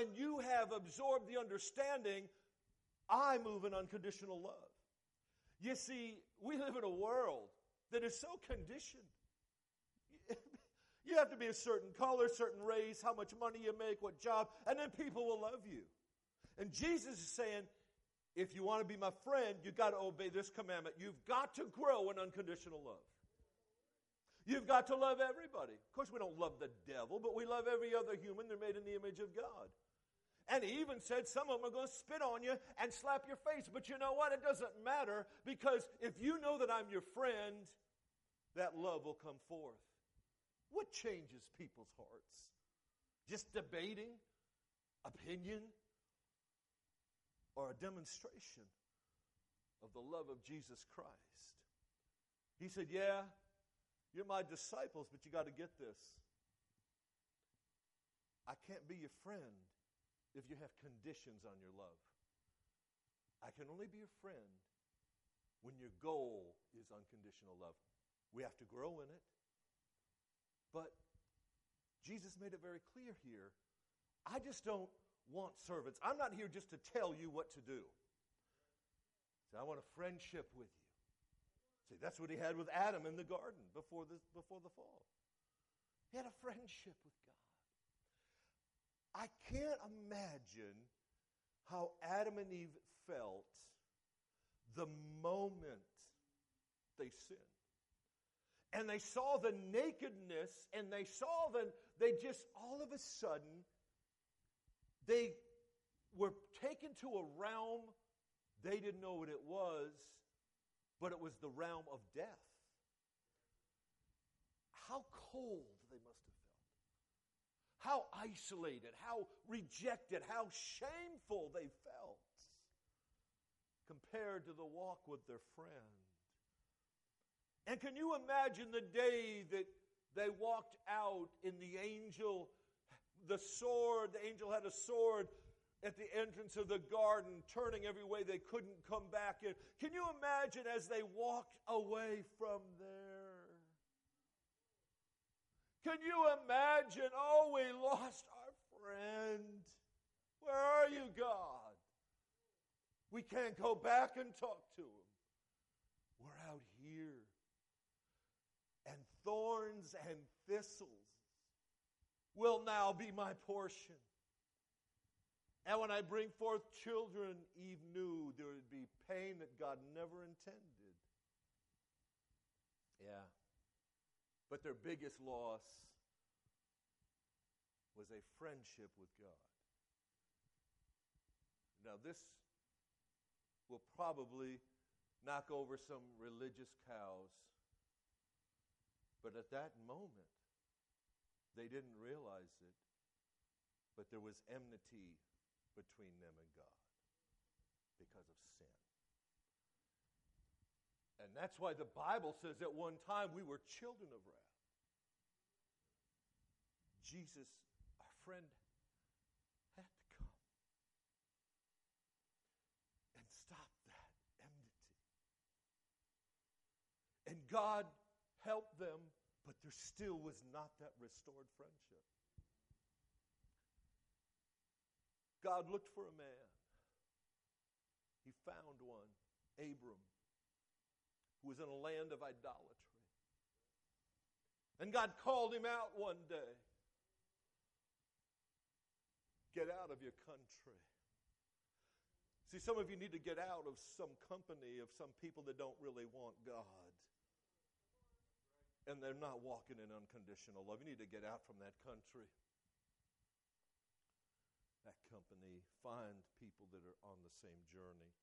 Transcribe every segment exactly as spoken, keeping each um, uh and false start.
when you have absorbed the understanding, I move in unconditional love. You see, we live in a world that is so conditioned. You have to be a certain color, certain race, how much money you make, what job, and then people will love you. And Jesus is saying, if you want to be my friend, you've got to obey this commandment. You've got to grow in unconditional love. You've got to love everybody. Of course, we don't love the devil, but we love every other human. They're made in the image of God. And he even said some of them are going to spit on you and slap your face. But you know what? It doesn't matter, because if you know that I'm your friend, that love will come forth. What changes people's hearts? Just debating, opinion, or a demonstration of the love of Jesus Christ? He said, yeah, you're my disciples, but you got to get this. I can't be your friend if you have conditions on your love. I can only be your friend when your goal is unconditional love. We have to grow in it. But Jesus made it very clear here. I just don't want servants. I'm not here just to tell you what to do. See, I want a friendship with you. See, that's what he had with Adam in the garden before the, before the fall. He had a friendship with God. I can't imagine how Adam and Eve felt the moment they sinned. And they saw the nakedness, and they saw the, they just, all of a sudden, they were taken to a realm, they didn't know what it was, but it was the realm of death. How cold they must have felt. How isolated, how rejected, how shameful they felt compared to the walk with their friend. And can you imagine the day that they walked out in the angel, the sword, the angel had a sword at the entrance of the garden, turning every way they couldn't come back in. Can you imagine as they walked away from there? Can you imagine, oh, we lost our friend. Where are you, God? We can't go back and talk to him. We're out here. And thorns and thistles will now be my portion. And when I bring forth children, Eve knew there would be pain that God never intended. Yeah. But their biggest loss was a friendship with God. Now this will probably knock over some religious cows. But at that moment, they didn't realize it, but there was enmity between them and God because of sin. And that's why the Bible says at one time we were children of wrath. Jesus, our friend, had to come and stop that enmity. And God helped them, but there still was not that restored friendship. God looked for a man. He found one, Abram, who was in a land of idolatry. And God called him out one day. Get out of your country. See, some of you need to get out of some company of some people that don't really want God. And they're not walking in unconditional love. You need to get out from that country, that company. Find people that are on the same journey.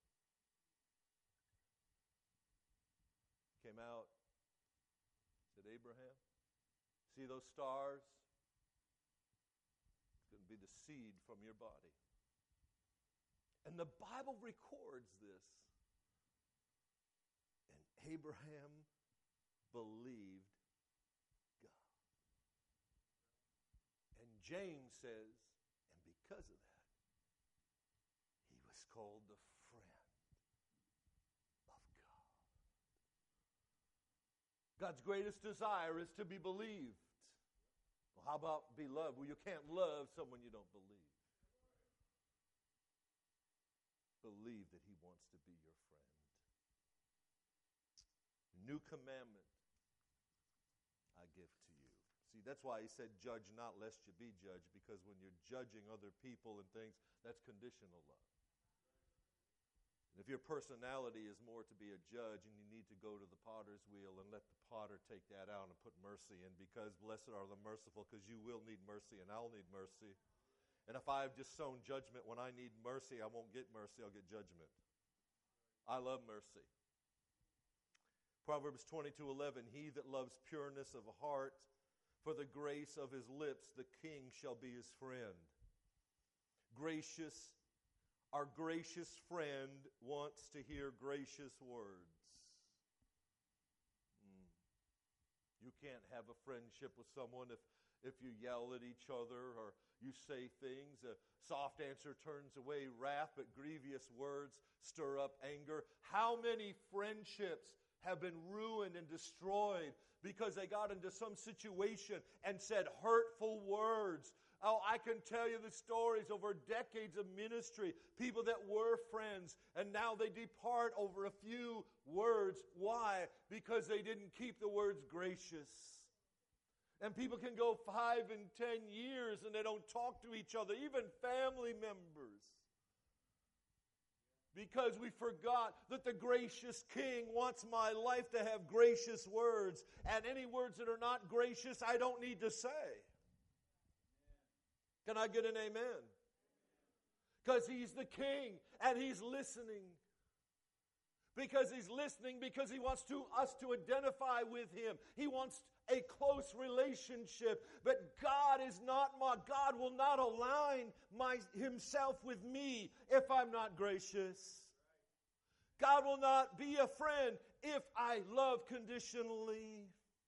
Came out, said, Abraham, see those stars? It's going to be the seed from your body. And the Bible records this. And Abraham believed God. And James says, and because of that, he was called the friend of God. God's greatest desire is to be believed. Well, how about be loved? Well, you can't love someone you don't believe. believe that he wants to be your friend. New commandment I give to you. See, that's why he said, judge not lest you be judged, because when you're judging other people and things, that's conditional love. And if your personality is more to be a judge, and you need to go to the potter's wheel and let the potter take that out and put mercy in, because blessed are the merciful, because you will need mercy and I'll need mercy. And if I've just sown judgment when I need mercy, I won't get mercy, I'll get judgment. I love mercy. Proverbs twenty-two eleven, he that loves pureness of heart, for the grace of his lips, the king shall be his friend. Gracious, our gracious friend wants to hear gracious words. Mm. You can't have a friendship with someone if, if you yell at each other or you say things. A soft answer turns away wrath, but grievous words stir up anger. How many friendships have been ruined and destroyed because they got into some situation and said hurtful words? Oh, I can tell you the stories over decades of ministry. People that were friends, and now they depart over a few words. Why? Because they didn't keep the words gracious. And people can go five and ten years and they don't talk to each other, even family members. Because we forgot that the gracious King wants my life to have gracious words. And any words that are not gracious, I don't need to say. Can I get an amen? Because he's the King and he's listening. Because he's listening, because he wants to us to identify with him. He wants a close relationship. But God is not my, God will not align my, himself with me if I'm not gracious. God will not be a friend if I love conditionally.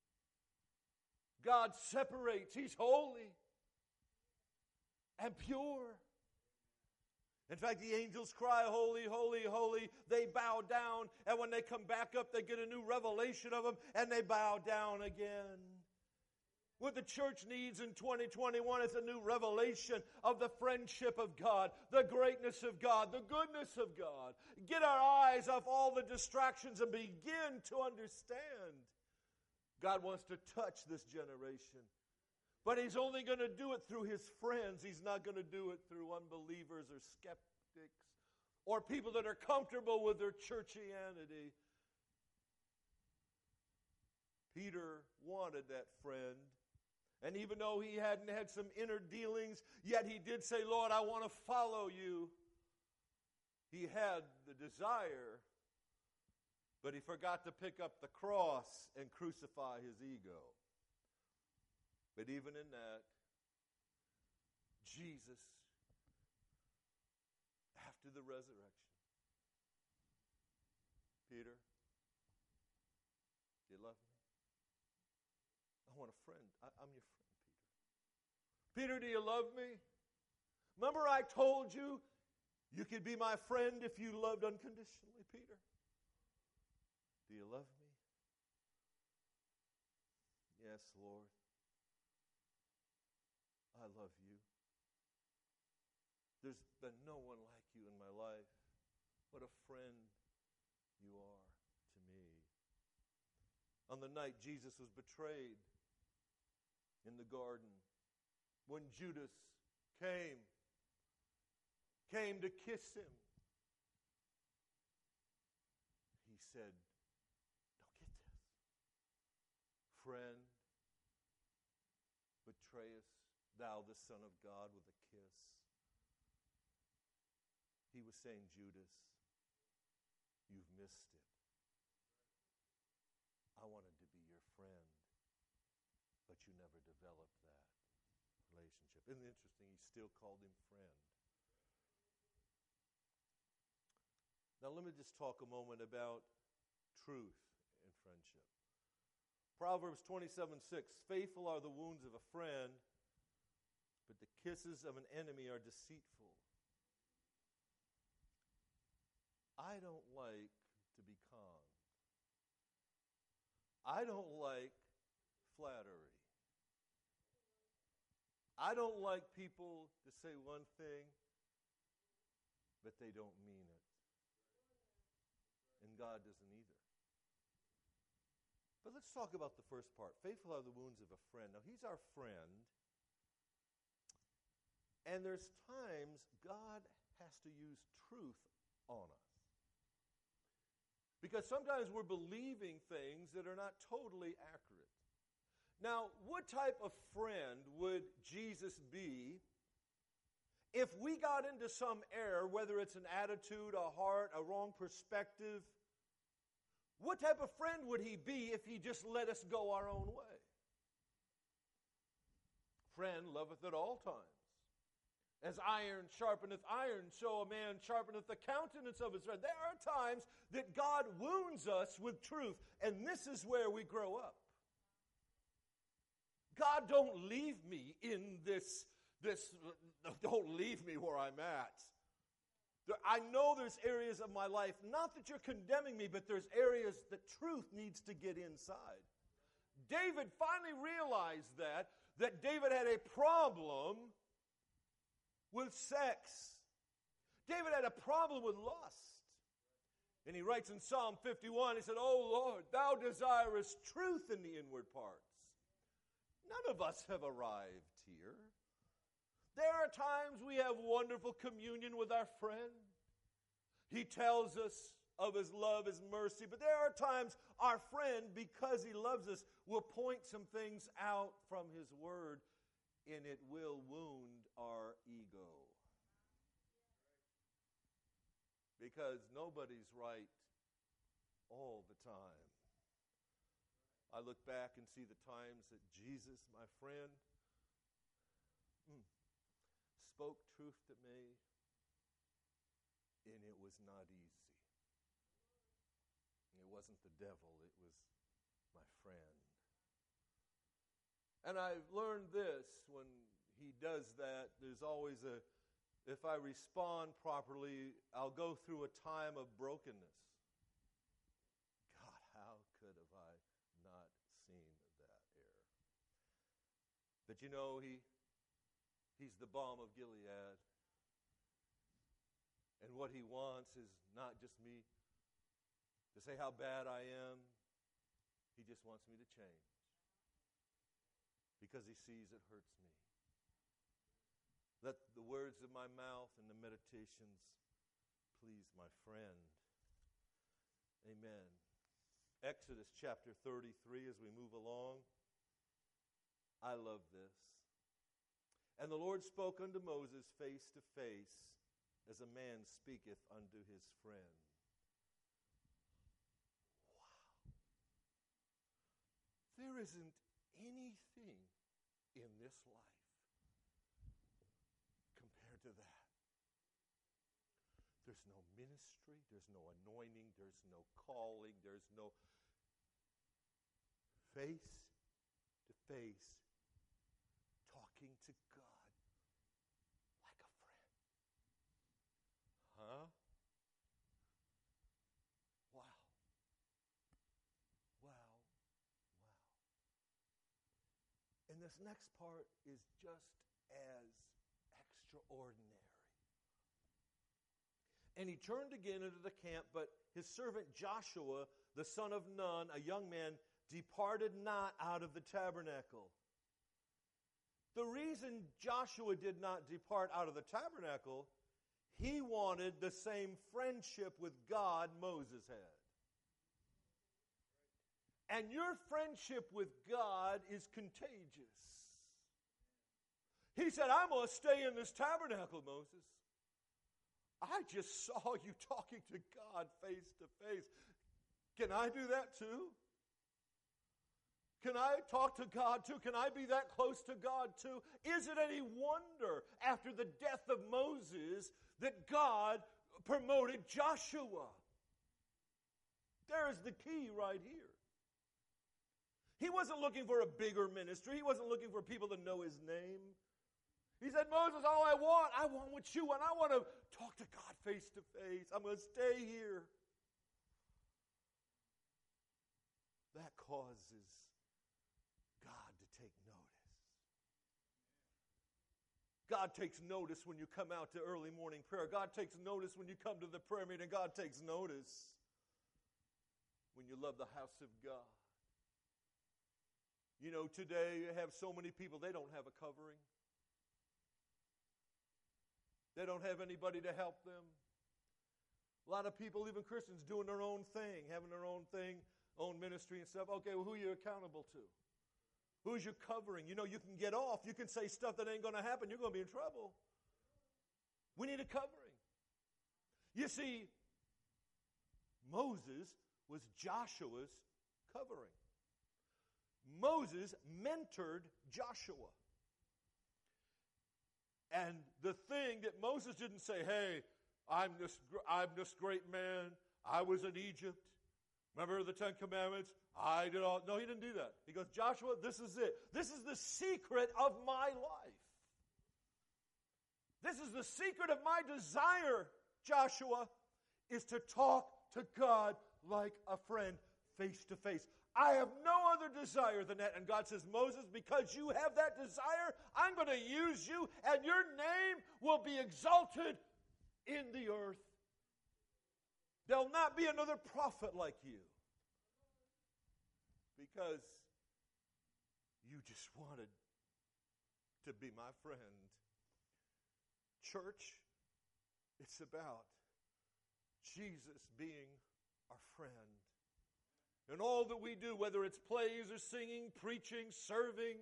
God separates. He's holy and pure. In fact, the angels cry, holy, holy, holy. They bow down, and when they come back up, they get a new revelation of them, and they bow down again. What the church needs in twenty twenty-one is a new revelation of the friendship of God, the greatness of God, the goodness of God. Get our eyes off all the distractions and begin to understand. God wants to touch this generation. But he's only going to do it through his friends. He's not going to do it through unbelievers or skeptics or people that are comfortable with their churchianity. Peter wanted that friend. And even though he hadn't had some inner dealings, yet he did say, Lord, I want to follow you. He had the desire, but he forgot to pick up the cross and crucify his ego. But even in that, Jesus, after the resurrection, Peter, do you love me? I want a friend. I, I'm your friend, Peter. Peter, do you love me? Remember I told you you could be my friend if you loved unconditionally, Peter? Do you love me? Yes, Lord. I love you. There's been no one like you in my life. What a friend you are to me. On the night Jesus was betrayed in the garden, when Judas came, came to kiss him, he said, don't get this. Friend, betrayest thou the Son of God with a kiss? He was saying, Judas, you've missed it. I wanted to be your friend, but you never developed that relationship. Isn't it interesting? He still called him friend. Now let me just talk a moment about truth and friendship. Proverbs twenty-seven six, faithful are the wounds of a friend, but the kisses of an enemy are deceitful. I don't like to be conned. I don't like flattery. I don't like people to say one thing, but they don't mean it. God doesn't either. But let's talk about the first part. Faithful are the wounds of a friend. Now, he's our friend. And there's times God has to use truth on us. Because sometimes we're believing things that are not totally accurate. Now, what type of friend would Jesus be if we got into some error, whether it's an attitude, a heart, a wrong perspective? What type of friend would he be if he just let us go our own way? Friend loveth at all times. As iron sharpeneth iron, so a man sharpeneth the countenance of his friend. There are times that God wounds us with truth, and this is where we grow up. God, don't leave me in this, this don't leave me where I'm at. I know there's areas of my life, not that you're condemning me, but there's areas that truth needs to get inside. David finally realized that, that David had a problem with sex. David had a problem with lust. And he writes in Psalm fifty-one, he said, "O Lord, thou desirest truth in the inward parts." None of us have arrived here. There are times we have wonderful communion with our friend. He tells us of his love, his mercy. But there are times our friend, because he loves us, will point some things out from his word, and it will wound our ego. Because nobody's right all the time. I look back and see the times that Jesus, my friend, mm, spoke truth to me, and it was not easy. It wasn't the devil, it was my friend. And I've learned this, when he does that, there's always a, if I respond properly, I'll go through a time of brokenness. God, how could have I not seen that error? But you know, he, he's the balm of Gilead. And what he wants is not just me to say how bad I am. He just wants me to change. Because he sees it hurts me. Let the words of my mouth and the meditations please my friend. Amen. Exodus chapter thirty-three, as we move along. I love this. And the Lord spoke unto Moses face to face, as a man speaketh unto his friend. Wow. There isn't anything in this life compared to that. There's no ministry, there's no anointing, there's no calling, there's no face to face talking to God like a friend. Huh? Wow. Wow. Wow. And this next part is just as extraordinary. And he turned again into the camp, but his servant Joshua, the son of Nun, a young man, departed not out of the tabernacle. The reason Joshua did not depart out of the tabernacle, he wanted the same friendship with God Moses had. And your friendship with God is contagious. He said, I'm going to stay in this tabernacle, Moses. I just saw you talking to God face to face. Can I do that too? Can I talk to God too? Can I be that close to God too? Is it any wonder after the death of Moses that God promoted Joshua? There is the key right here. He wasn't looking for a bigger ministry. He wasn't looking for people to know his name. He said, Moses, all I want, I want what you want. I want to talk to God face to face. I'm going to stay here. That causes God to take notice. God takes notice when you come out to early morning prayer. God takes notice when you come to the prayer meeting. God takes notice. when you love the house of God. You know, today you have so many people, they don't have a covering. They don't have anybody to help them. A lot of people, even Christians, doing their own thing, having their own thing, own ministry and stuff. Okay, well, who are you accountable to? Who's your covering? You know, you can get off. You can say stuff that ain't going to happen. You're going to be in trouble. We need a covering. You see, Moses was Joshua's covering. Moses mentored Joshua. And the thing that Moses didn't say, hey, I'm this, I'm this great man. I was in Egypt. Remember the Ten Commandments? I did all. No, he didn't do that. He goes, Joshua, this is it. This is the secret of my life. This is the secret of my desire, Joshua, is to talk to God like a friend, face to face. I have no other desire than that. And God says, Moses, because you have that desire, I'm going to use you, and your name will be exalted in the earth. There'll not be another prophet like you. Because you just wanted to be my friend. Church, it's about Jesus being our friend. And all that we do, whether it's plays or singing, preaching, serving,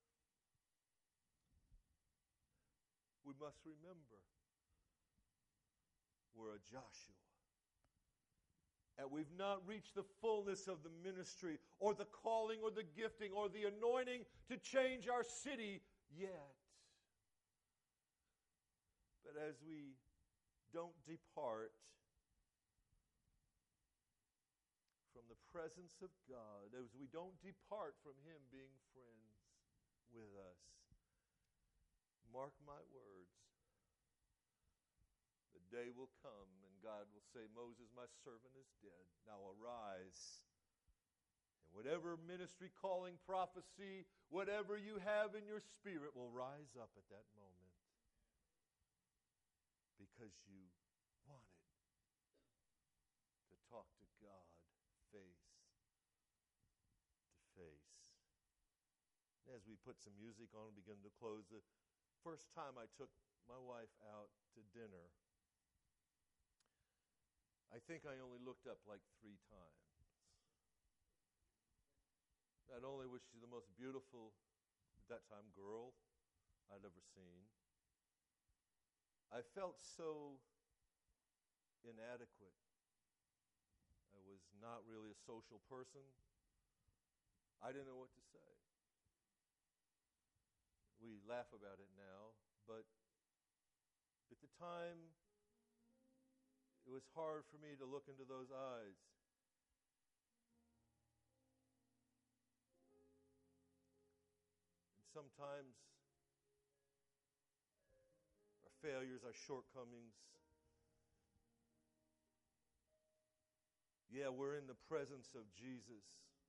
we must remember we're a Joshua. And we've not reached the fullness of the ministry or the calling or the gifting or the anointing to change our city yet. But as we don't depart from the presence of God, as we don't depart from Him being friends with us, mark my words, the day will come and God will say, Moses, my servant is dead. Now arise. And whatever ministry, calling, prophecy, whatever you have in your spirit will rise up at that moment. Because you wanted to talk to God face to face. As we put some music on and begin to close, the first time I took my wife out to dinner, I think I only looked up like three times. Not only was she the most beautiful, at that time, girl I'd ever seen, I felt so inadequate. I was not really a social person. I didn't know what to say. We laugh about it now, but at the time, it was hard for me to look into those eyes. And sometimes our failures, our shortcomings, yeah, we're in the presence of Jesus,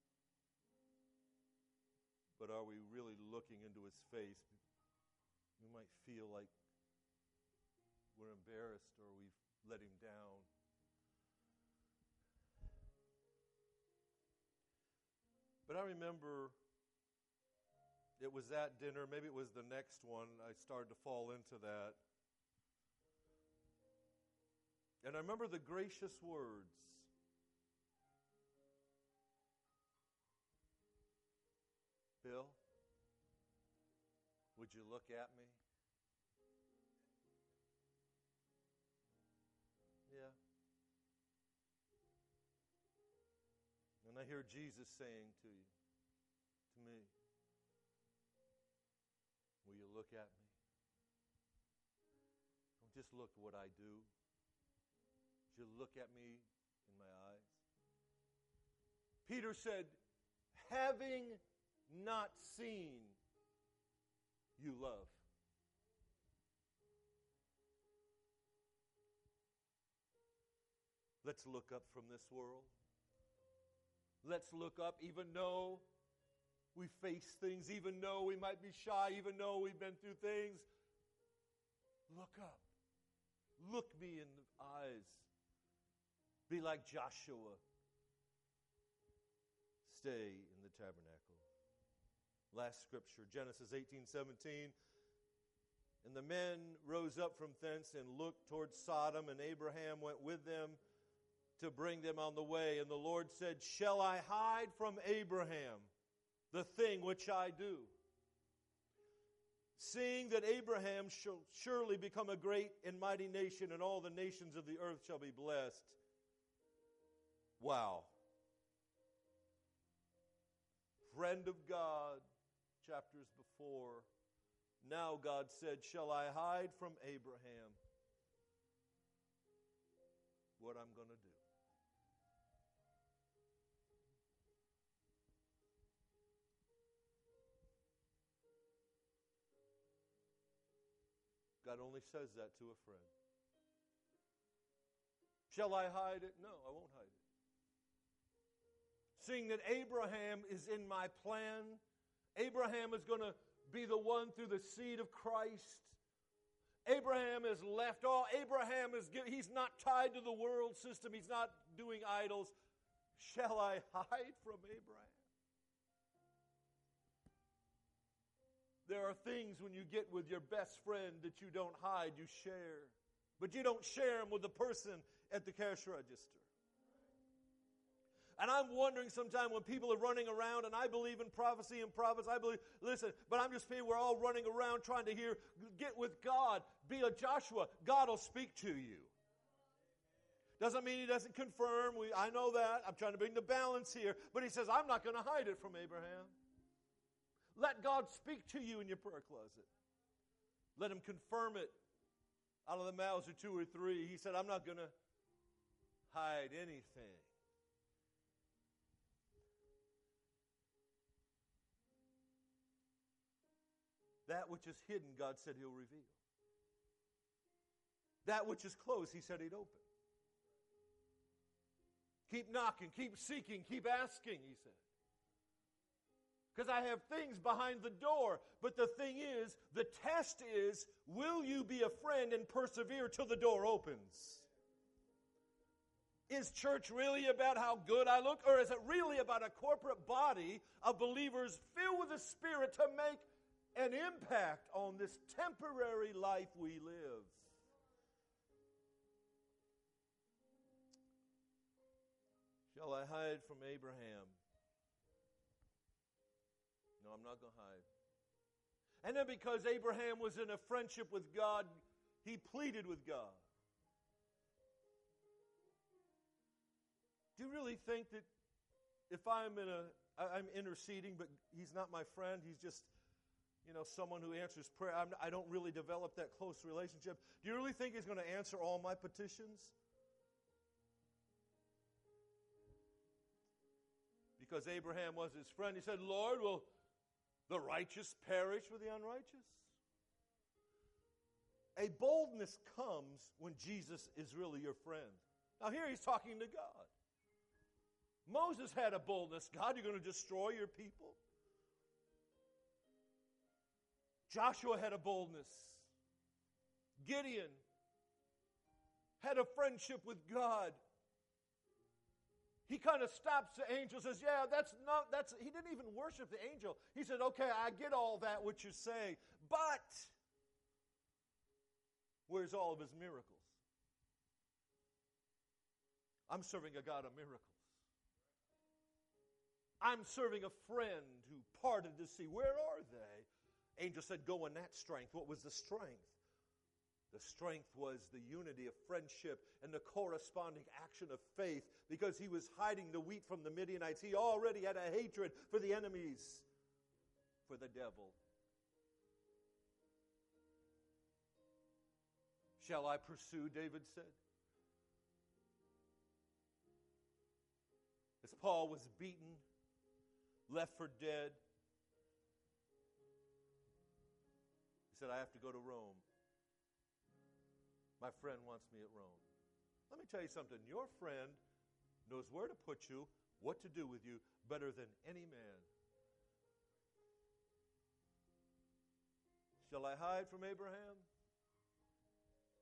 but are we really looking into His face? We might feel like we're embarrassed or we've let Him down. But I remember it was that dinner, maybe it was the next one, I started to fall into that. And I remember the gracious words. Bill, would you look at me? Yeah. And I hear Jesus saying to you, to me, will you look at me? Don't just look at what I do. Would you look at me in my eyes? Peter said, having not seen, you love. Let's look up from this world. Let's look up even though we face things, even though we might be shy, even though we've been through things. Look up. Look me in the eyes. Be like Joshua. stay in the tabernacle. Last scripture, Genesis eighteen seventeen. And the men rose up from thence and looked towards Sodom, and Abraham went with them to bring them on the way. And the Lord said, Shall I hide from Abraham the thing which I do? Seeing that Abraham shall surely become a great and mighty nation, and all the nations of the earth shall be blessed. Wow. Friend of God, chapters before. Now God said, Shall I hide from Abraham what I'm going to do? God only says that to a friend. Shall I hide it? No, I won't hide it. Seeing that Abraham is in my plan, Abraham is going to be the one through the seed of Christ. Abraham has left all. Abraham is, he's not tied to the world system. He's not doing idols. Shall I hide from Abraham? There are things when you get with your best friend that you don't hide, you share. But you don't share them with the person at the cash register. And I'm wondering sometimes when people are running around, and I believe in prophecy and prophets, I believe, listen, but I'm just feeling we're all running around trying to hear, get with God, be a Joshua. God will speak to you. Doesn't mean he doesn't confirm. We, I know that. I'm trying to bring the balance here. But he says, I'm not going to hide it from Abraham. Let God speak to you in your prayer closet. Let him confirm it out of the mouths of two or three. He said, I'm not going to hide anything. That which is hidden, God said he'll reveal. That which is closed, he said he'd open. Keep knocking, keep seeking, keep asking, he said. Because I have things behind the door. But the thing is, the test is, will you be a friend and persevere till the door opens? Is church really about how good I look? Or is it really about a corporate body of believers filled with the Spirit to make an impact on this temporary life we live? Shall I hide from Abraham? No, I'm not going to hide. And then because Abraham was in a friendship with God, he pleaded with God. Do you really think that if I'm in a, I'm interceding, but he's not my friend, he's just, you know, someone who answers prayer, I'm, I don't really develop that close relationship. Do you really think he's going to answer all my petitions? Because Abraham was his friend, he said, Lord, will the righteous perish with the unrighteous? A boldness comes when Jesus is really your friend. Now here he's talking to God. Moses had a boldness. God, you're going to destroy your people? Joshua had a boldness. Gideon had a friendship with God. He kind of stops the angel and says, yeah, that's not, that's, he didn't even worship the angel. He said, okay, I get all that, what you're saying, but where's all of his miracles? I'm serving a God of miracles. I'm serving a friend who parted the sea. Where are they? Angel said, go in that strength. What was the strength? The strength was the unity of friendship and the corresponding action of faith, because he was hiding the wheat from the Midianites. He already had a hatred for the enemies, for the devil. Shall I pursue, David said. As Paul was beaten, left for dead, he said, I have to go to Rome. My friend wants me at Rome. Let me tell you something. Your friend knows where to put you, what to do with you, better than any man. Shall I hide from Abraham?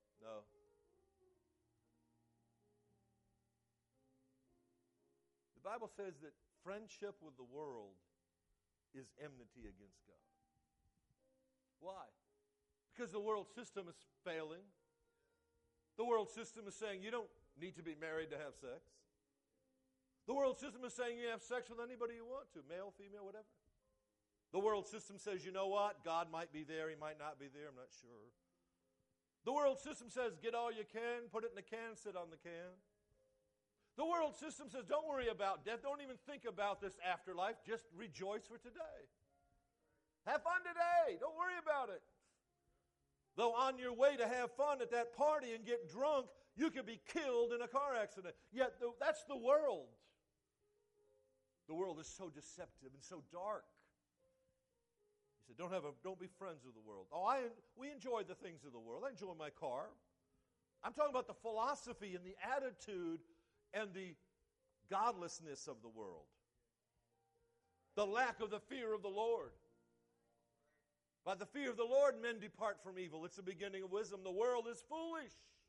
No. The Bible says that friendship with the world is enmity against God. Why? Because the world system is failing. The world system is saying you don't need to be married to have sex. The world system is saying you have sex with anybody you want to, male, female, whatever. The world system says, you know what? God might be there, He might not be there, I'm not sure. The world system says, get all you can, put it in the can, sit on the can. The world system says, don't worry about death, don't even think about this afterlife, just rejoice for today. Have fun today, don't worry about it. Though on your way to have fun at that party and get drunk, you could be killed in a car accident. Yet the, that's the world. The world is so deceptive and so dark. He said, don't have a, don't be friends with the world. Oh, I we enjoy the things of the world. I enjoy my car. I'm talking about the philosophy and the attitude and the godlessness of the world. The lack of the fear of the Lord. By the fear of the Lord, men depart from evil. It's the beginning of wisdom. The world is foolish.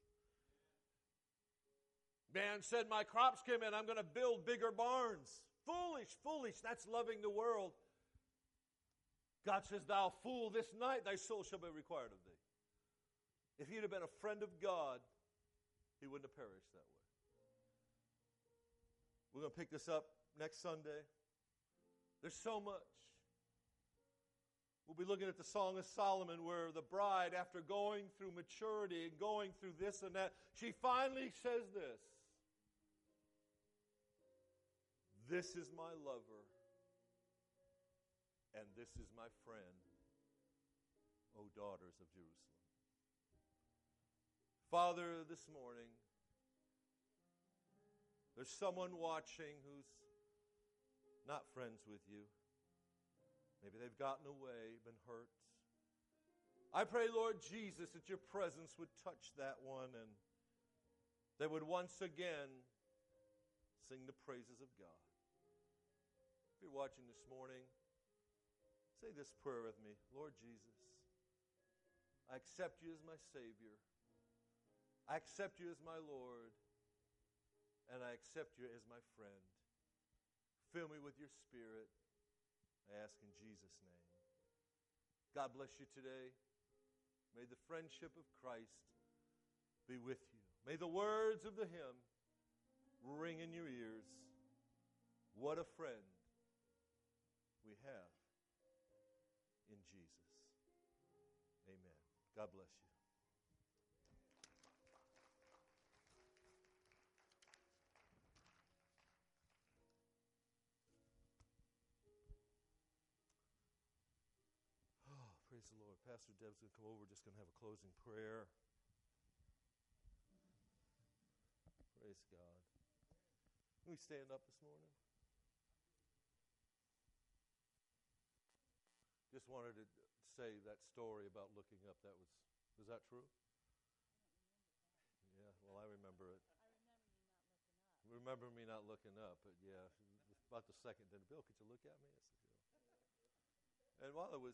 Man said, my crops came in, I'm going to build bigger barns. Foolish, foolish, that's loving the world. God says, thou fool, this night thy soul shall be required of thee. If he'd have been a friend of God, he wouldn't have perished that way. We're going to pick this up next Sunday. There's so much. We'll be looking at the Song of Solomon where the bride, after going through maturity and going through this and that, she finally says this. This is my lover, and this is my friend, O daughters of Jerusalem. Father, this morning, there's someone watching who's not friends with you. Maybe they've gotten away, been hurt. I pray, Lord Jesus, that your presence would touch that one and they would once again sing the praises of God. If you're watching this morning, say this prayer with me. Lord Jesus, I accept you as my Savior. I accept you as my Lord. And I accept you as my friend. Fill me with your Spirit. I ask in Jesus' name. God bless you today. May the friendship of Christ be with you. May the words of the hymn ring in your ears. What a friend we have in Jesus. Amen. God bless you. Praise the Lord. Pastor Deb's going to come over. We're just going to have a closing prayer. Praise God. Can we stand up this morning? Just wanted to say that story about looking up. That was, was that true? Yeah, well, I remember it. I remember me not looking up, but yeah, about the second, then, Bill, could you look at me? I said, yeah. And while I was